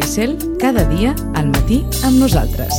Maricel, cada dia al matí amb nosaltres.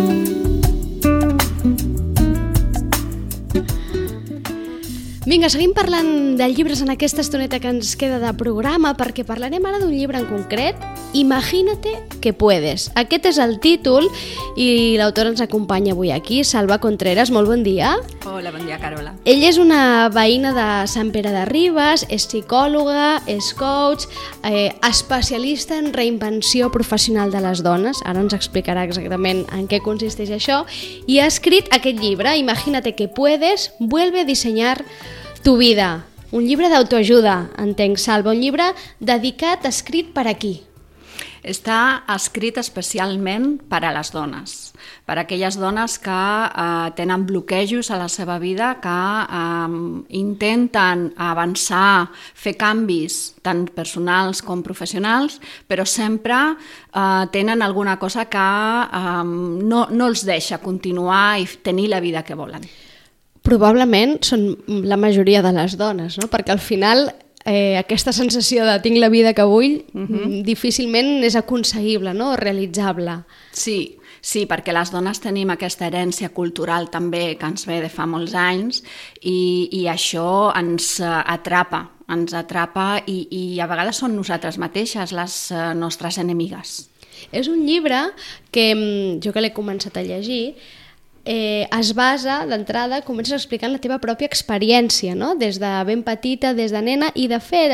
Vinga, seguim parlant de llibres en aquesta estoneta que ens queda de programa, perquè parlarem ara d'un llibre en concret, Imagínate que puedes. Aquest és el títol i l'autor ens acompanya avui aquí, Salva Contreras. Molt bon dia. Hola, bon dia, Carola. Ella és una veïna de Sant Pere de Ribes, és psicòloga, és coach, especialista en reinvenció professional de les dones. Ara ens explicarà exactament en què consisteix això. I ha escrit aquest llibre, Imagínate que puedes, vuelve a diseñar tu vida. Un llibre d'autoajuda, entenc, Salva. Un llibre dedicat, escrit per a qui? Està escrit especialment per a les dones, per a aquelles dones que tenen bloquejos a la seva vida, que intenten avançar, fer canvis tant personals com professionals, però sempre tenen alguna cosa que no els deixa continuar i tenir la vida que volen. Probablement són la majoria de les dones, no? Perquè al final aquesta sensació de tinc la vida que vull difícilment és aconseguible, no? O realitzable. Sí, perquè les dones tenim aquesta herència cultural també que ens ve de fa molts anys i això ens atrapa i a vegades són nosaltres mateixes les nostres enemigues. És un llibre que jo que l'he començat a llegir es basa, d'entrada, comences explicant la teva pròpia experiència, no? Des de ben petita, des de nena, i de fet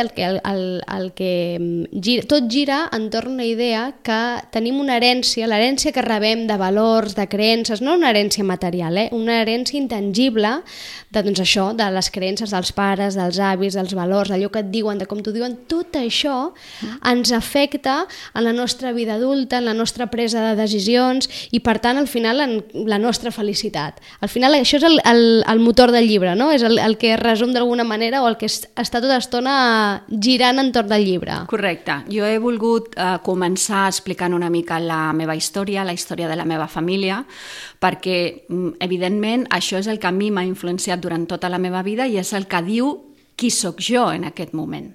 tot gira entorn a una idea que tenim una herència, l'herència que rebem de valors, de creences, no una herència material, una herència intangible de, doncs això, de les creences dels pares, dels avis, dels valors, d'allò que et diuen, de com t'ho diuen. Tot això ens afecta en la nostra vida adulta, en la nostra presa de decisions i, per tant, al final, en la nostra felicitat. Al final això és el motor del llibre, no? És el que resum d'alguna manera o el que està tota estona girant entorn del llibre. Correcte. Jo he volgut començar explicant una mica la meva història, la història de la meva família, perquè evidentment això és el que a mi m'ha influenciat durant tota la meva vida i és el que diu qui sóc jo en aquest moment.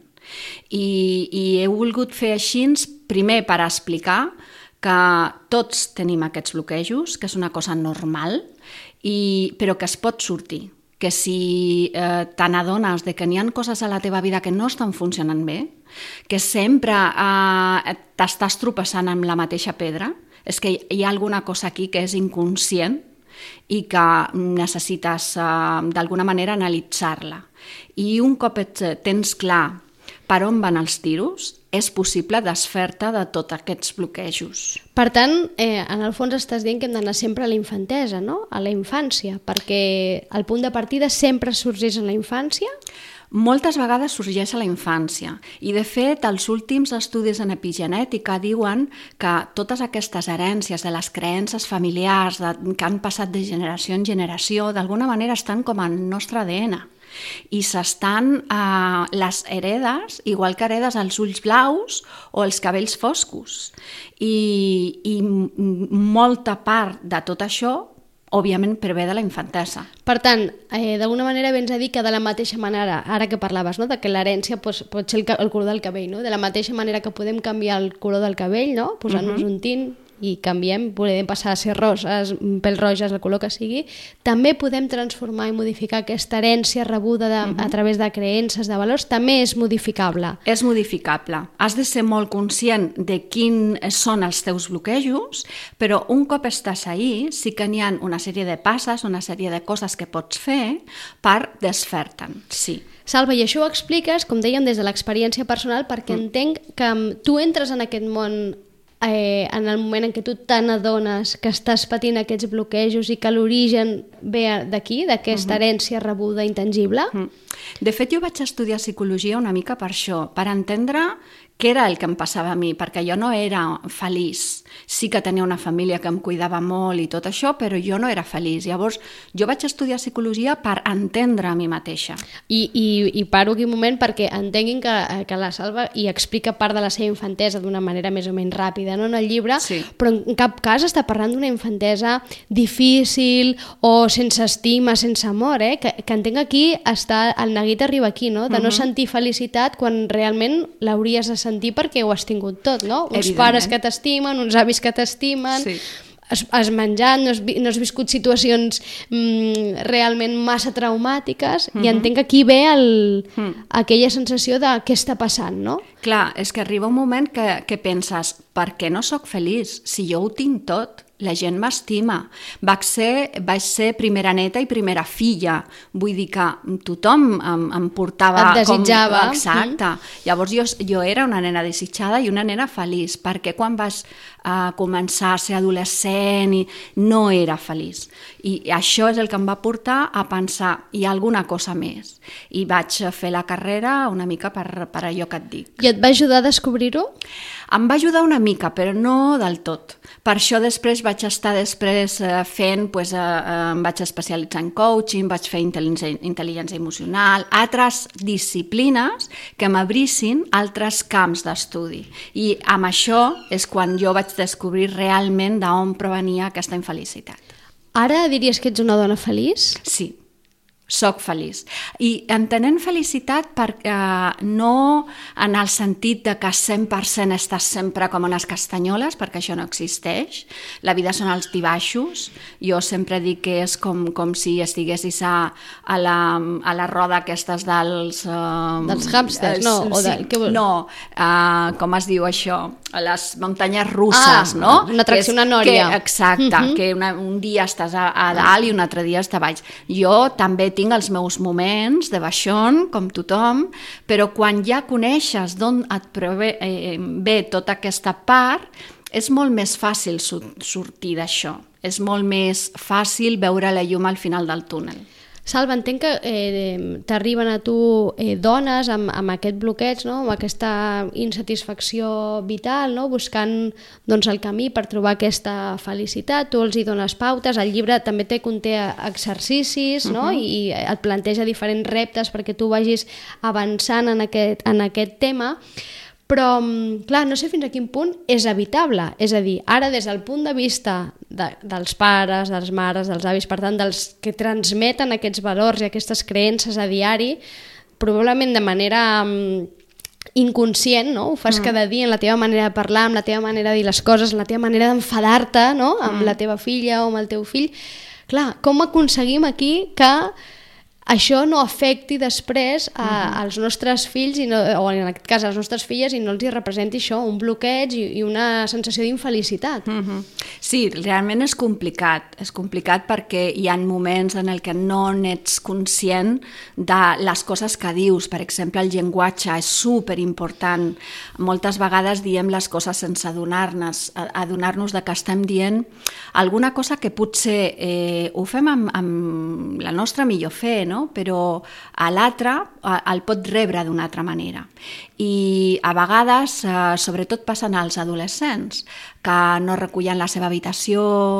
I he volgut fer així primer per explicar que tots tenim aquests bloquejos, que és una cosa normal, però que es pot sortir. Que si te n'adones que n'hi ha coses a la teva vida que no estan funcionant bé, que sempre t'estàs tropeçant amb la mateixa pedra, és que hi ha alguna cosa aquí que és inconscient i que necessites d'alguna manera analitzar-la. I un cop tens clar per on van els tiros, és possible desfer-te de tots aquests bloquejos. Per tant, en el fons estàs dient que hem d'anar sempre a la infantesa, no? A la infància, perquè el punt de partida sempre sorgeix en la infància? Moltes vegades sorgeix a la infància i, de fet, els últims estudis en epigenètica diuen que totes aquestes herències de les creences familiars que han passat de generació en generació d'alguna manera estan com al nostre ADN. I les heredes, igual que heredes els ulls blaus o els cabells foscos. I molta part de tot això, òbviament, prové de la infantesa. Per tant, d'alguna manera vens a dir que de la mateixa manera, ara que parlaves, no? De que l'herència pot ser el color del cabell, no? De la mateixa manera que podem canviar el color del cabell, no? Posant-nos un tint i canviem, podem passar a ser roses, pèl roges, el color que sigui, també podem transformar i modificar aquesta herència rebuda a través de creences, de valors, també és modificable. És modificable. Has de ser molt conscient de quins són els teus bloquejos, però un cop estàs ahí, sí que n'hi ha una sèrie de passes, una sèrie de coses que pots fer per desfer-te'n, sí. Salva, i això ho expliques, com dèiem, des de l'experiència personal, perquè entenc que tu entres en aquest món en el moment en què tu te n'adones que estàs patint aquests bloquejos i que l'origen ve d'aquí, d'aquesta herència rebuda intangible? De fet, jo vaig estudiar psicologia una mica per això, per entendre què era el que em passava a mi, perquè jo no era feliç. Sí que tenia una família que em cuidava molt i tot això, però jo no era feliç. Llavors, jo vaig estudiar psicologia per entendre a mi mateixa. I paro aquí un moment perquè entenguin que la Salva hi explica part de la seva infantesa d'una manera més o menys ràpida, infantesa, no?, en el llibre, Sí. però en cap cas està parlant d'una infantesa difícil o sense estima, sense amor, que entenc aquí està, el neguit arriba aquí, no?, de no sentir felicitat quan realment l'hauries de sentir perquè ho has tingut tot, no? Uns Evidentment. pares que t'estimen, uns avis que t'estimen, Sí. has menjat, no has viscut situacions realment massa traumàtiques, i entenc que aquí ve aquella sensació de què està passant, no? Clar, és que arriba un moment que penses, per què no sóc feliç? Si jo ho tinc tot, la gent m'estima. Vaig ser primera neta i primera filla. Vull dir que tothom em portava... Et desitjava. Exacte. Llavors jo era una nena desitjada i una nena feliç, perquè quan vas començar a ser adolescent no era feliç. I això és el que em va portar a pensar, hi ha alguna cosa més. I vaig fer la carrera una mica per allò que et dic. I et va ajudar a descobrir-ho? Em va ajudar una mica, però no del tot. Per això després vaig estar fent, em vaig especialitzar en coaching, vaig fer intel·ligència emocional, altres disciplines que m'obrissin altres camps d'estudi. I amb això és quan jo vaig descobrir realment d'on provenia aquesta infelicitat. Ara diries que ets una dona feliç? Sí. Soc feliç. I entenent felicitat no en el sentit de que 100% estàs sempre com unes castanyoles, perquè això no existeix. La vida són els baixos. Jo sempre dic que és com si estiguessis a la roda aquestes dels hàmsters, no? No, com es diu això? A les muntanyes russes, no? Una atracció, una nòria. Exacte, que un dia estàs a dalt i un altre dia estàs a baix. Jo també tinc els meus moments de baixón, com tothom, però quan ja coneixes d'on et ve tota aquesta part, és molt més fàcil sortir d'això. És molt més fàcil veure la llum al final del túnel. Salva, entenc que t'arriben a tu dones amb aquest bloqueig, no? Amb aquesta insatisfacció vital, no? Buscant el camí per trobar aquesta felicitat. Tu els hi dones pautes, el llibre també conté exercicis, no? I et planteja diferents reptes perquè tu vagis avançant en aquest tema. Però, clar, no sé fins a quin punt és evitable. És a dir, ara des del punt de vista dels pares, dels mares, dels avis, per tant, dels que transmeten aquests valors i aquestes creences a diari, probablement de manera inconscient, no? Ho fas cada dia en la teva manera de parlar, amb la teva manera de dir les coses, en la teva manera d'enfadar-te, no? Amb la teva filla o amb el teu fill. Clar, com aconseguim aquí que això no afecti després als nostres fills, o en aquest cas a les nostres filles, i no els hi representi això, un bloqueig i una sensació d'infelicitat? Sí, realment és complicat perquè hi ha moments en què no n'ets conscient de les coses que dius. Per exemple, el llenguatge és superimportant. Moltes vegades diem les coses sense adonar-nos de que estem dient alguna cosa que potser ho fem amb la nostra millor fe, no? Però a l'altre el pot rebre d'una altra manera. I a vegades, sobretot passen als adolescents, que no recullen la seva habitació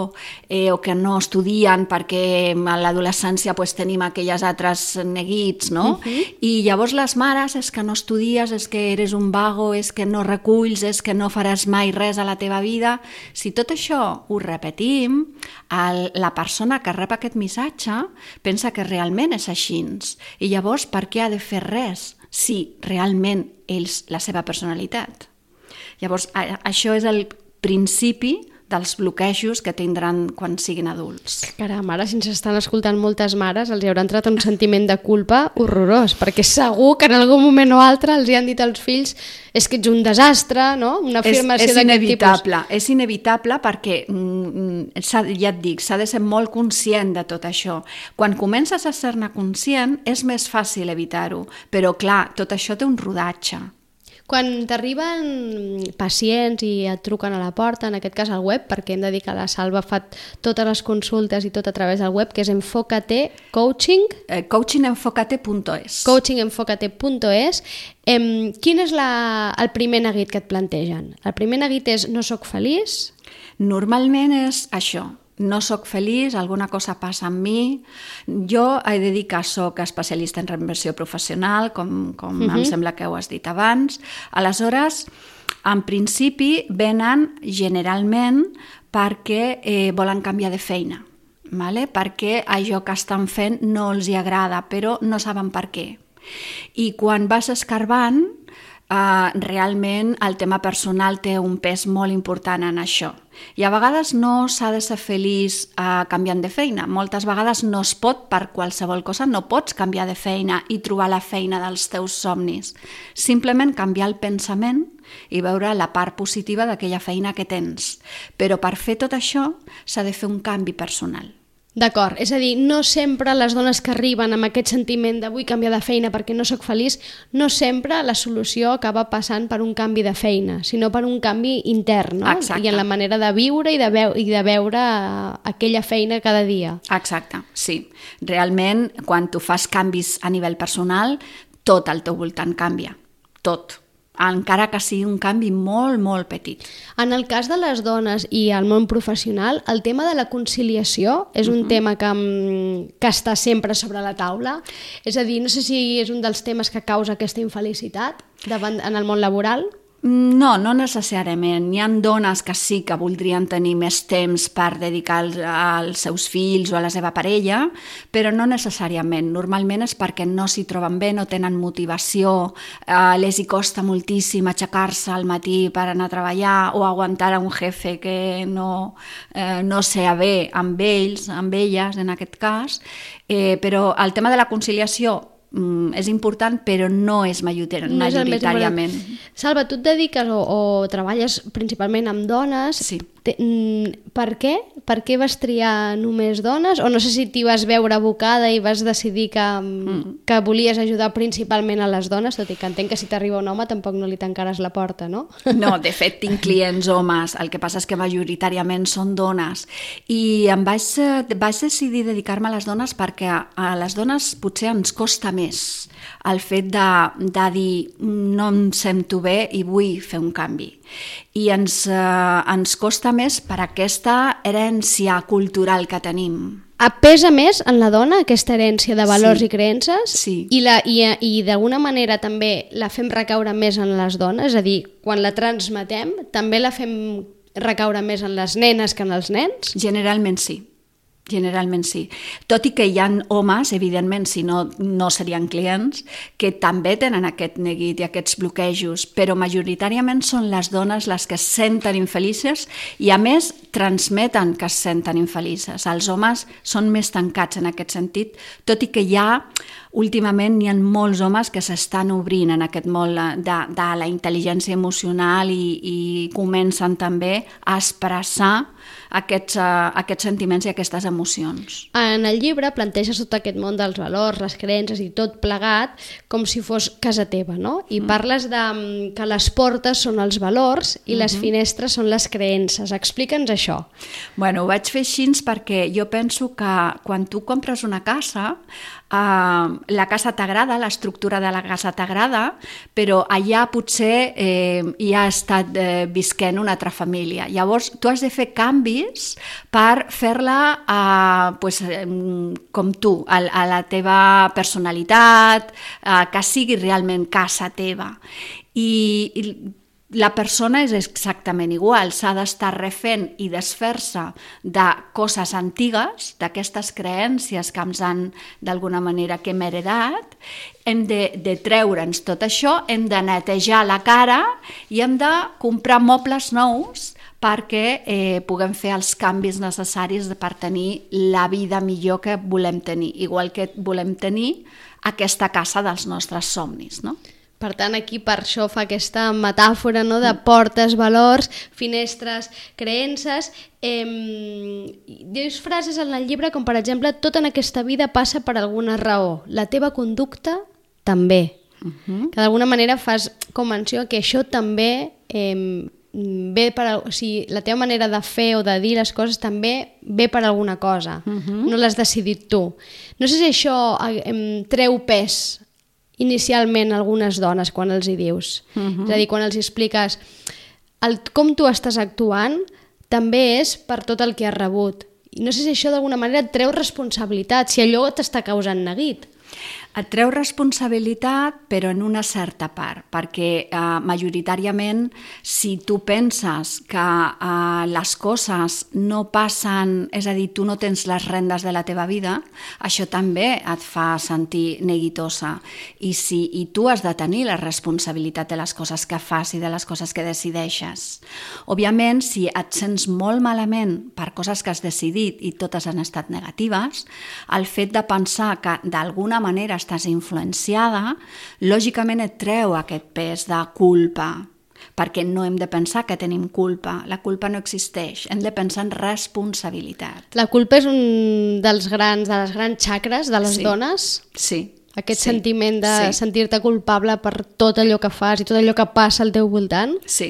o que no estudien perquè a l'adolescència tenim aquelles altres neguits, no? I llavors les mares, és que no estudies, és que eres un vago, és que no reculls, és que no faràs mai res a la teva vida. Si tot això ho repetim, la persona que rep aquest missatge pensa que realment és així. I llavors, per què ha de fer res si realment és la seva personalitat? Llavors, això és el principi dels bloquejos que tindran quan siguin adults. Caram, ara si ens estan escoltant moltes mares els hi haurà entrat un sentiment de culpa horrorós, perquè segur que en algun moment o altre els hi han dit als fills és que ets un desastre, no? Una afirmació d'aquest tipus. És inevitable perquè, ja et dic, s'ha de ser molt conscient de tot això. Quan comences a ser-ne conscient és més fàcil evitar-ho, però clar, tot això té un rodatge. Quan t'arriben pacients i et truquen a la porta, en aquest cas al web, perquè hem de dir que la Salva fa totes les consultes i tot a través del web, que és Enfócate Coaching. Coachingenfocate.es. Coachingenfocate.es. Quin és el primer neguit que et plantegen? El primer neguit és no soc feliç? Normalment és això. No soc feliç, alguna cosa passa amb mi. Jo he de dir que soc especialista en reinversió professional, com em sembla que ho has dit abans. Aleshores, En principi venen generalment perquè volen canviar de feina, vale? Perquè allò que estan fent no els hi agrada, però no saben per què. I quan vas escarbant, realment el tema personal té un pes molt important en això. I a vegades no s'ha de ser feliç canviant de feina. Moltes vegades no es pot, per qualsevol cosa, no pots canviar de feina i trobar la feina dels teus somnis. Simplement canviar el pensament i veure la part positiva d'aquella feina que tens. Però per fer tot això s'ha de fer un canvi personal. D'acord, és a dir, no sempre les dones que arriben amb aquest sentiment de vull canviar de feina perquè no sóc feliç, no sempre la solució acaba passant per un canvi de feina, sinó per un canvi intern, no? Exacte. I en la manera de viure i de veure aquella feina cada dia. Exacte, sí. Realment, quan tu fas canvis a nivell personal, tot al teu voltant canvia, tot. Encara que sigui un canvi molt, molt petit. En el cas de les dones i el món professional, el tema de la conciliació és un tema que està sempre sobre la taula. És a dir, no sé si és un dels temes que causa aquesta infelicitat en el món laboral. No, no necessàriament. Hi ha dones que sí que voldrien tenir més temps per dedicar als seus fills o a la seva parella, però no necessàriament. Normalment és perquè no s'hi troben bé, no tenen motivació, les hi costa moltíssim aixecar-se al matí per anar a treballar o aguantar a un jefe que no sea bé amb ells, amb elles en aquest cas, però el tema de la conciliació és important, però no és majoritàriament. Salva, tu et dediques o treballes principalment amb dones. Sí. Per què? Per què vas triar només dones? O no sé si t'hi vas veure abocada i vas decidir que volies ajudar principalment a les dones, tot i que entenc que si t'arriba un home tampoc no li tancaràs la porta, no? No, de fet tinc clients homes, el que passa és que majoritàriament són dones. I em vaig decidir dedicar-me a les dones perquè a les dones potser ens costa més el fet de dir no em sento bé i vull fer un canvi. I ens costa més per aquesta herència cultural que tenim. Pesa més en la dona aquesta herència de valors i creences? Sí. I d'alguna manera també la fem recaure més en les dones? És a dir, quan la transmetem, també la fem recaure més en les nenes que en els nens? Generalment sí. Generalment sí. Tot i que hi ha homes, evidentment, si no serien clients, que també tenen aquest neguit i aquests bloquejos, però majoritàriament són les dones les que es senten infelices i, a més, transmeten que es senten infelices. Els homes són més tancats en aquest sentit, tot i que últimament hi ha molts homes que s'estan obrint en aquest món de la intel·ligència emocional i comencen també a expressar aquests sentiments i aquestes emocions. En el llibre planteges tot aquest món dels valors, les creences i tot plegat com si fos casa teva, no? I parles que les portes són els valors i les finestres són les creences. Explica'ns això. Bueno, ho vaig fer així perquè jo penso que quan tu compres una casa, la casa t'agrada, l'estructura de la casa t'agrada, però allà potser hi ha estat visquent una altra família. Llavors, tu has de fer canvis per fer-la com tu, a la teva personalitat, que sigui realment casa teva. I la persona és exactament igual, s'ha d'estar refent i desfer-se de coses antigues, d'aquestes creències que ens han, d'alguna manera, que hem heredat. Hem de treure'ns tot això, hem de netejar la cara i hem de comprar mobles nous perquè puguem fer els canvis necessaris per tenir la vida millor que volem tenir, igual que volem tenir aquesta casa dels nostres somnis, no? Per tant, aquí per això fa aquesta metàfora, no?, de portes, valors, finestres, creences. Dius frases en el llibre com, per exemple, tot en aquesta vida passa per alguna raó. La teva conducta també. Que d'alguna manera fas com menció que això també ve per... O sigui, la teva manera de fer o de dir les coses també ve per alguna cosa. No l'has decidit tu. No sé si això treu pes inicialment algunes dones quan els hi dius. És a dir, quan els expliques com tu estàs actuant també és per tot el que has rebut. I no sé si això d'alguna manera et treu responsabilitat, si allò t'està causant neguit. Et treu responsabilitat, però en una certa part, perquè majoritàriament, si tu penses que les coses no passen, és a dir, tu no tens les rendes de la teva vida, això també et fa sentir neguitosa. I tu has de tenir la responsabilitat de les coses que fas i de les coses que decideixes. Òbviament, si et sents molt malament per coses que has decidit i totes han estat negatives, el fet de pensar que d'alguna manera estàs influenciada, lògicament et treu aquest pes de culpa, perquè no hem de pensar que tenim culpa. La culpa no existeix, hem de pensar en responsabilitat. La culpa és un de les grans xacres de les dones? Sí. Aquest sentiment de sentir-te culpable per tot allò que fas i tot allò que passa al teu voltant? Sí,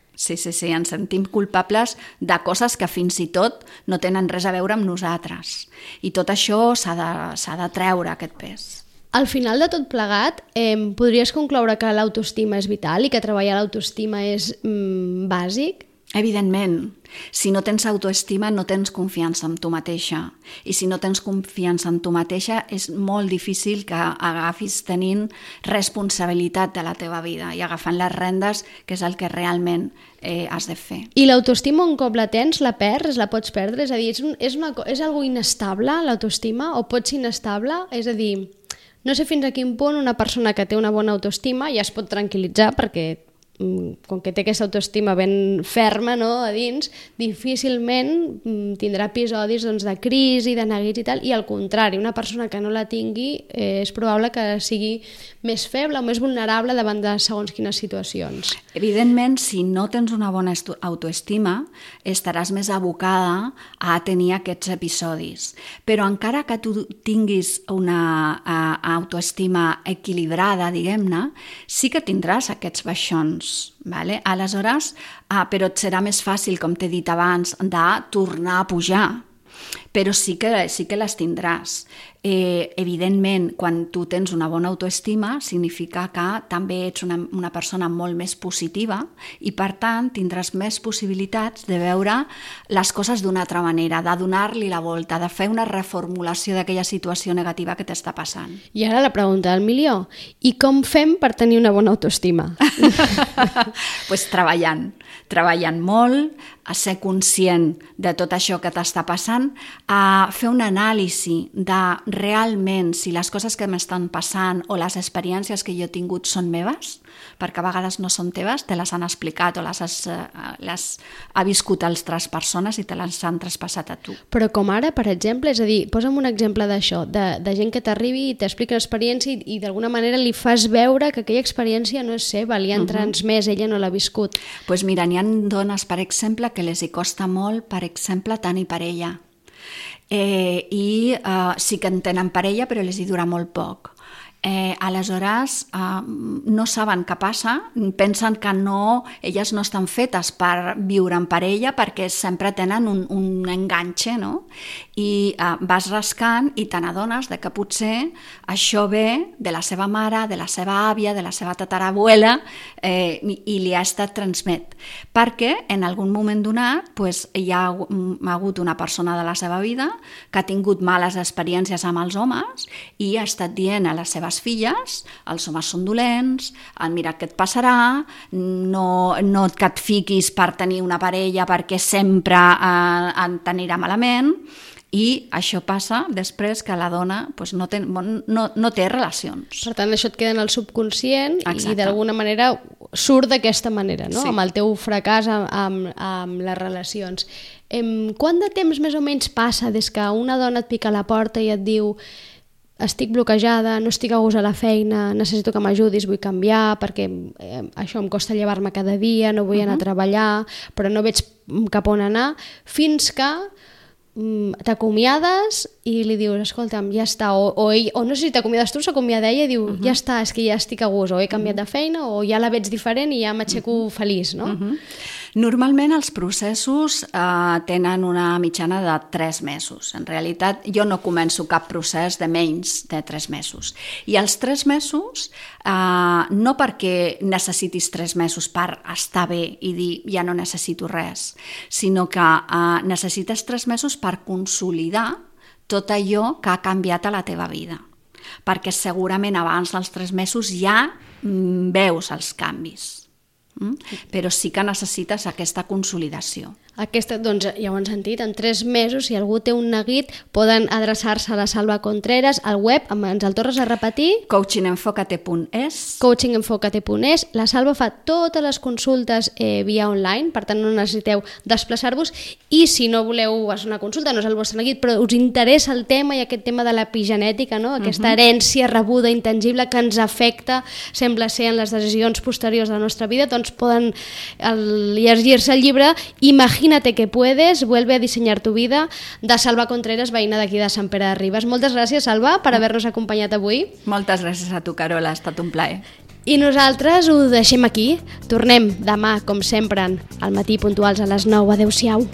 ens sentim culpables de coses que fins i tot no tenen res a veure amb nosaltres. I tot això s'ha de treure, aquest pes. Al final de tot plegat, podries concloure que l'autoestima és vital i que treballar l'autoestima és bàsic? Evidentment, si no tens autoestima no tens confiança en tu mateixa, i si no tens confiança en tu mateixa és molt difícil que agafis tenint responsabilitat de la teva vida i agafant les rendes, que és el que realment has de fer. I l'autoestima un cop la tens, la perds, la pots perdre? És a dir, és algo inestable l'autoestima o pot ser inestable? És a dir, no sé fins a quin punt una persona que té una bona autoestima ja es pot tranquil·litzar perquè com que té aquesta autoestima ben ferma, no, a dins, difícilment tindrà episodis de crisi, de neguits i tal, i al contrari, una persona que no la tingui és probable que sigui més feble o més vulnerable davant de segons quines situacions. Evidentment, si no tens una bona autoestima, estaràs més abocada a tenir aquests episodis. Però encara que tu tinguis una autoestima equilibrada, diguem-ne, sí que tindràs aquests baixons. Vale? Aleshores, però et serà més fàcil, com t'he dit abans, de tornar a pujar. Però sí que les tindràs. Evidentment, quan tu tens una bona autoestima, significa que també ets una persona molt més positiva i, per tant, tindràs més possibilitats de veure les coses d'una altra manera, de donar-li la volta, de fer una reformulació d'aquella situació negativa que t'està passant. I ara la pregunta del milió. I com fem per tenir una bona autoestima? Pues treballant molt, a ser conscient de tot això que t'està passant, a fer una anàlisi de realment si les coses que m'estan passant o les experiències que jo he tingut són meves, perquè a vegades no són teves, te les han explicat o les ha viscut altres persones i te les han traspassat a tu. Però com ara, per exemple, és a dir, posa'm un exemple d'això, de gent que t'arribi i t'explica l'experiència i d'alguna manera li fas veure que aquella experiència no és seva, li han transmès, ella no l'ha viscut. Doncs mira, n'hi ha dones, per exemple, que les hi costa molt, per exemple, tenir parella. Sí que en tenen parella, però les hi dura molt poc. Aleshores no saben què passa, pensen que elles no estan fetes per viure en parella perquè sempre tenen un enganxe, no? I vas rascant i te n'adones que potser això ve de la seva mare, de la seva àvia, de la seva tatarabuela i li ha estat transmet. Perquè en algun moment donat hi ha hagut una persona de la seva vida que ha tingut males experiències amb els homes i ha estat dient a les seves filles, els homes són dolents, mira què et passarà, no que et fiquis per tenir una parella perquè sempre t'anirà malament, i això passa després que la dona no té relacions. Per tant, això et queda en el subconscient. Exacte. I d'alguna manera surt d'aquesta manera, no? Sí. Amb el teu fracàs amb les relacions. Quant de temps més o menys passa des que una dona et pica a la porta i et diu estic bloquejada, no estic a gust a la feina, necessito que m'ajudis, vull canviar perquè això em costa llevar-me cada dia, no vull anar a treballar, però no veig cap on anar, fins que t'acomiades i li dius, escolta'm, ja està, o no sé si t'acomiades tu, s'acomiada ella i diu, ja està, és que ja estic a gust, o he canviat de feina, o ja la veig diferent i ja m'aixeco feliç, no? Normalment els processos tenen una mitjana de 3 mesos. En realitat, jo no començo cap procés de menys de 3 mesos. I els 3 mesos, no perquè necessitis 3 mesos per estar bé i dir ja no necessito res, sinó que necessites 3 mesos per consolidar tot allò que ha canviat a la teva vida. perquè segurament abans dels 3 mesos ja veus els canvis. Però sí que necessites aquesta consolidació. Doncs ja ho han sentit, en 3 mesos, si algú té un neguit, poden adreçar-se a la Salva Contreras, al web, ens el tornes a repetir? coachingenfocate.es. coachingenfocate.es. La Salva fa totes les consultes via online, per tant no necessiteu desplaçar-vos, i si no voleu fer una consulta, no és el vostre neguit, però us interessa el tema i aquest tema de l'epigenètica, no? Aquesta herència rebuda, intangible, que ens afecta, sembla ser, en les decisions posteriors de la nostra vida, doncs poden llegir-se el llibre Imagínate que puedes, vuelve a diseñar tu vida, de Salva Contreras, veïna d'aquí de Sant Pere de Ribes. Moltes gràcies, Salva, per haver-nos acompanyat avui. Moltes gràcies a tu, Carola, ha estat un plaer. I nosaltres ho deixem aquí. Tornem demà, com sempre, al matí puntuals a les 9. Adéu-siau.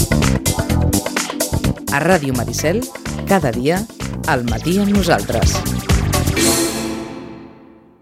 A Ràdio Maricel, cada dia, al matí amb nosaltres.